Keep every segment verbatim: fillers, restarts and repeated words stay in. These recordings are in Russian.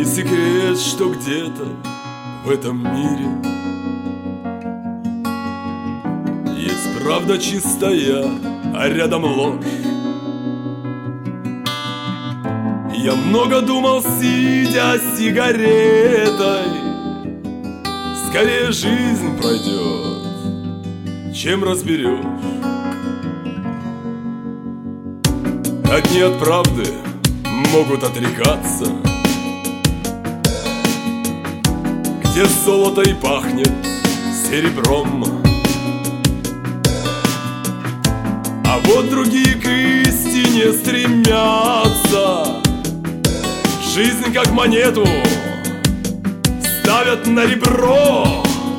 Не секрет, что где-то в этом мире есть правда чистая, а рядом ложь. Я много думал, сидя с сигаретой, скорее жизнь пройдет, чем разберешь. Одни от правды могут отрекаться, где золото и пахнет серебром. А вот другие к истине стремятся, жизнь как монету ставят на ребро.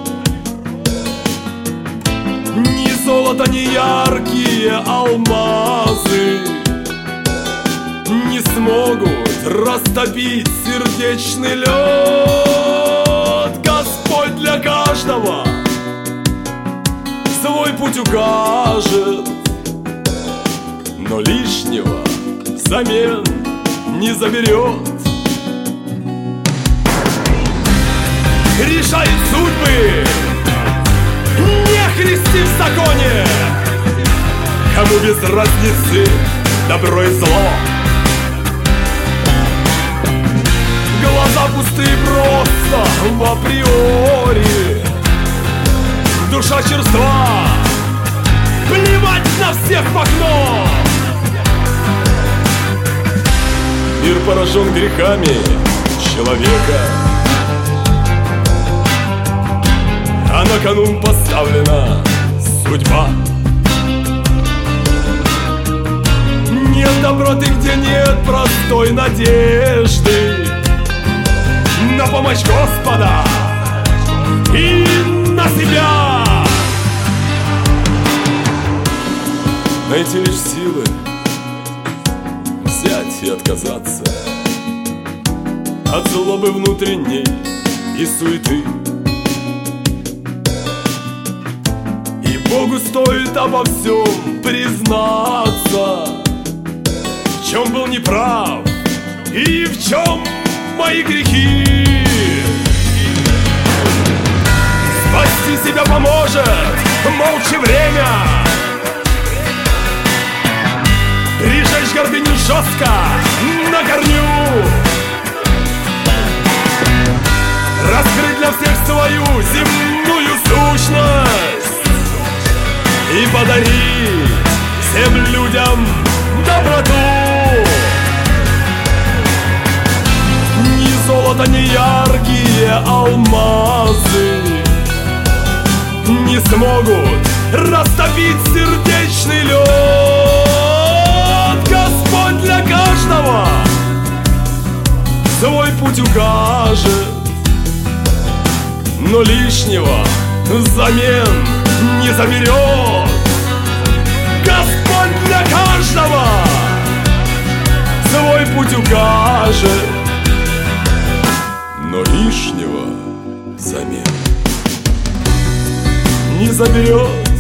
Ни золото, ни яркие алмазы не смогут растопить сердечный лед. Господь для каждого свой путь укажет, но лишнего взамен не заберет. Решает судьбы не Христи в законе, кому без разницы добро и зло. Глаза пустые просто в априори, душа черства, плевать на всех в окно. Мир поражен грехами человека, а на кону поставлена судьба. Нет доброты, где нет простой надежды на помощь Господа и на себя. Найти лишь силы взять и отказаться от злобы внутренней и суеты. И Богу стоит обо всем признаться, в чем был неправ и в чем мои грехи. Спасти себя поможет молча время, прижечь гордыню жестко на корню, раскрыть для всех свою земную сущность и подарить всем людям доброту. Ни золото, ни яркие алмазы не смогут растопить сердечный лед. Господь для каждого свой путь укажет, но лишнего взамен не заберет. Господь для каждого свой путь укажет, но лишнего взамен не заберет.